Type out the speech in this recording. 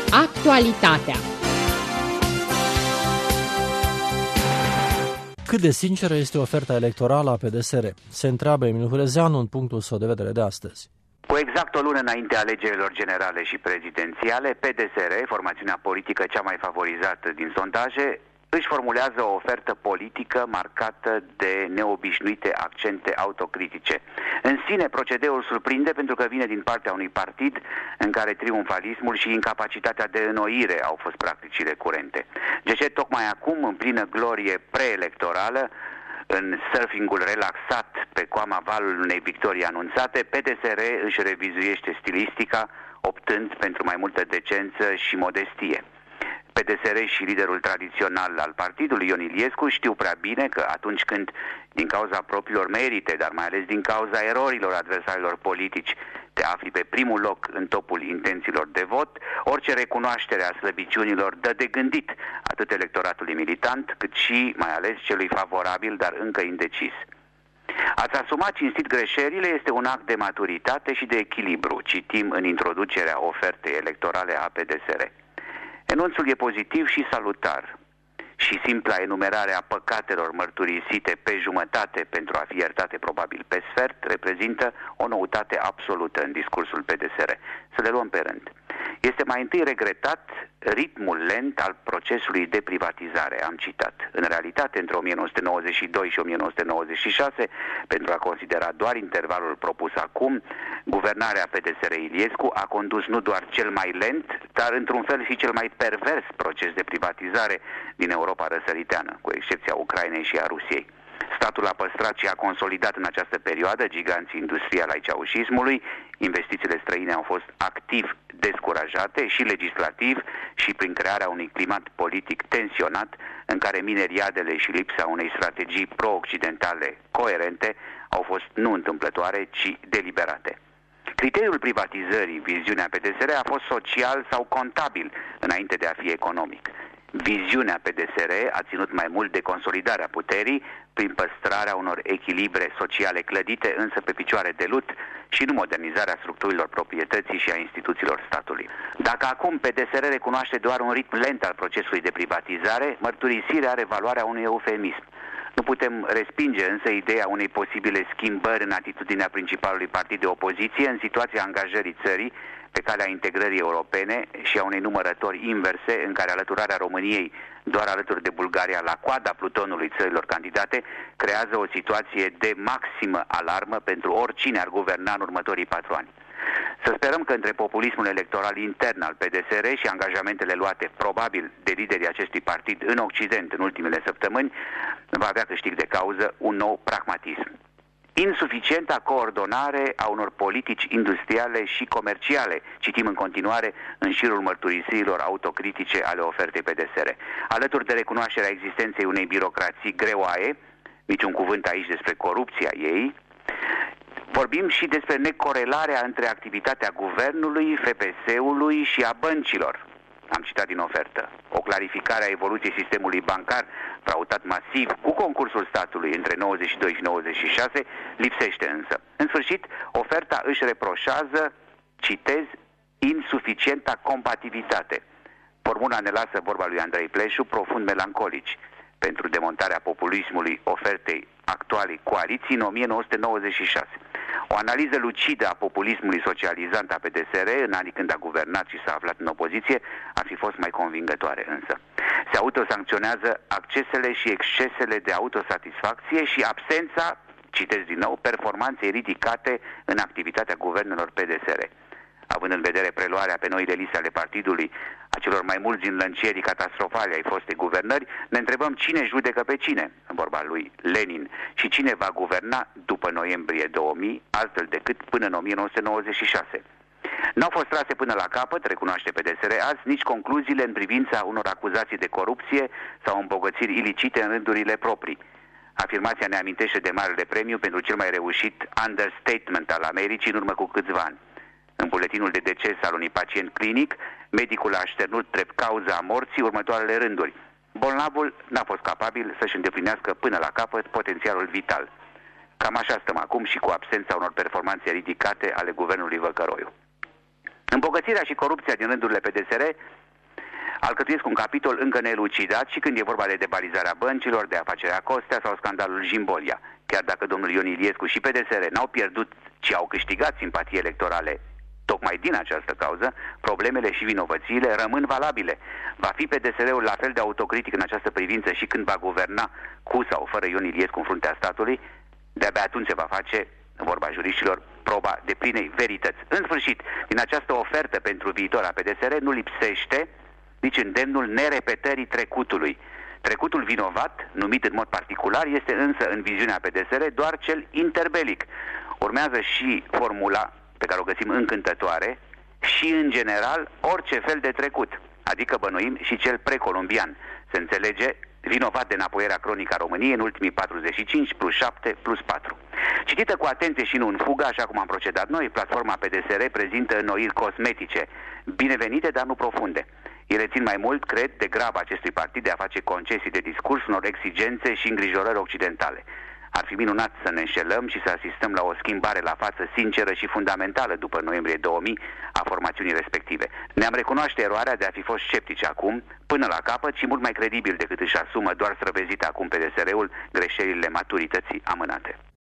Actualitatea. Cât de sinceră este oferta electorală a PDSR? Se întreabă Emil Hurezeanu în punctul său de vedere de astăzi. Cu exact o lună înainte alegerilor generale și prezidențiale, PDSR, formațiunea politică cea mai favorizată din sondaje, își formulează o ofertă politică marcată de neobișnuite accente autocritice. În sine, procedeul surprinde pentru că vine din partea unui partid în care triumfalismul și incapacitatea de înnoire au fost practicile curente. De ce tocmai acum, în plină glorie preelectorală, în surfingul relaxat pe coama valului unei victorii anunțate, PDSR își revizuiește stilistica, optând pentru mai multă decență și modestie. PDSR și liderul tradițional al partidului, Ion Iliescu, știu prea bine că atunci când, din cauza propriilor merite, dar mai ales din cauza erorilor adversarilor politici, te afli pe primul loc în topul intențiilor de vot, orice recunoaștere a slăbiciunilor dă de gândit atât electoratului militant, cât și, mai ales, celui favorabil, dar încă indecis. Ați asumat cinstit greșelile este un act de maturitate și de echilibru, citim în introducerea ofertei electorale a PDSR. Enunțul e pozitiv și salutar și simpla enumerare a păcatelor mărturisite pe jumătate pentru a fi iertate probabil pe sfert reprezintă o noutate absolută în discursul PDSR. Să le luăm pe rând. Este mai întâi regretat ritmul lent al procesului de privatizare, am citat. În realitate, între 1992 și 1996, pentru a considera doar intervalul propus acum, guvernarea PDSR Iliescu a condus nu doar cel mai lent, dar într-un fel și cel mai pervers proces de privatizare din Europa răsăriteană, cu excepția Ucrainei și a Rusiei. Statul a păstrat și a consolidat în această perioadă giganții industriali ai ceaușismului, investițiile străine au fost activ descurajate și legislativ și prin crearea unui climat politic tensionat în care mineriadele și lipsa unei strategii pro-occidentale coerente au fost nu întâmplătoare, ci deliberate. Criteriul privatizării, viziunea PDSR, a fost social sau contabil înainte de a fi economic. Viziunea PDSR a ținut mai mult de consolidarea puterii prin păstrarea unor echilibre sociale clădite, însă pe picioare de lut, și nu modernizarea structurilor proprietății și a instituțiilor statului. Dacă acum PDSR recunoaște doar un ritm lent al procesului de privatizare, mărturisirea are valoarea unui eufemism. Nu putem respinge însă ideea unei posibile schimbări în atitudinea principalului partid de opoziție în situația angajării țării pe calea integrării europene și a unei numărători inverse în care alăturarea României doar alături de Bulgaria la coada plutonului țărilor candidate creează o situație de maximă alarmă pentru oricine ar guverna în următorii 4 ani. Să sperăm că între populismul electoral intern al PDSR și angajamentele luate probabil de liderii acestui partid în Occident în ultimele săptămâni va avea câștig de cauză un nou pragmatism. Insuficienta coordonare a unor politici industriale și comerciale, citim în continuare în șirul mărturisirilor autocritice ale ofertei PDSR. Alături de recunoașterea existenței unei birocrații greoaie, niciun cuvânt aici despre corupția ei, vorbim și despre necorelarea între activitatea guvernului, FPS-ului și a băncilor. Am citat din ofertă. O clarificare a evoluției sistemului bancar, fraudat masiv cu concursul statului între 92 și 96, lipsește însă. În sfârșit, oferta își reproșează, citez, insuficienta compatibilitate. Formula ne lasă, vorba lui Andrei Pleșu, profund melancolici pentru demontarea populismului ofertei actualei coaliții în 1996. O analiză lucidă a populismului socializant a PDSR în anii când a guvernat și s-a aflat în opoziție ar fi fost mai convingătoare însă. Se autosancționează accesele și excesele de autosatisfacție și absența, citesc din nou, performanței ridicate în activitatea guvernelor PDSR. Având în vedere preluarea pe noile liste ale partidului a celor mai mulți înlăncierii catastrofale ai fostei guvernări, ne întrebăm cine judecă pe cine, în vorba lui Lenin, și cine va guverna după noiembrie 2000, altfel decât până în 1996. N-au fost trase până la capăt, recunoaște PDSR azi, nici concluziile în privința unor acuzații de corupție sau îmbogățiri ilicite în rândurile proprii. Afirmația ne amintește de marele premiu pentru cel mai reușit understatement al Americii în urmă cu câțiva ani. În buletinul de deces al unui pacient clinic, medicul a așternut drept cauza a morții următoarele rânduri. Bolnavul n-a fost capabil să-și îndeplinească până la capăt potențialul vital. Cam așa stăm acum și cu absența unor performanțe ridicate ale guvernului Văcăroiu. Îmbogățirea și corupția din rândurile PDSR alcătuiesc un capitol încă neelucidat și când e vorba de debalizarea băncilor, de afacerea Costea sau scandalul Jimbolia. Chiar dacă domnul Ion Iliescu și PDSR n-au pierdut, ci au câștigat simpatii electorale tocmai din această cauză, problemele și vinovățiile rămân valabile. Va fi PDSR-ul la fel de autocritic în această privință și când va guverna cu sau fără Ion Iliescu în fruntea statului? De-abia atunci se va face, vorba juriștilor, proba de plinei verități. În sfârșit, din această ofertă pentru viitor a PDSR nu lipsește nici îndemnul nerepetării trecutului. Trecutul vinovat, numit în mod particular, este însă în viziunea PDSR doar cel interbelic. Urmează și formula pe care o găsim încântătoare și, în general, orice fel de trecut, adică bănuim și cel precolumbian. Se înțelege vinovat de înapoierea cronică a României în ultimii 45 plus 7 plus 4. Citită cu atenție și nu în fugă, așa cum am procedat noi, platforma PDSR prezintă înnoiri cosmetice, binevenite, dar nu profunde. Ele țin mai mult, cred, de graba acestui partid de a face concesii de discurs unor exigențe și îngrijorări occidentale. Ar fi minunat să ne înșelăm și să asistăm la o schimbare la față sinceră și fundamentală după noiembrie 2000 a formațiunii respective. Ne-am recunoaște eroarea de a fi fost sceptici acum, până la capăt și mult mai credibil decât își asumă doar străvezit acum PDSR-ul greșelile maturității amânate.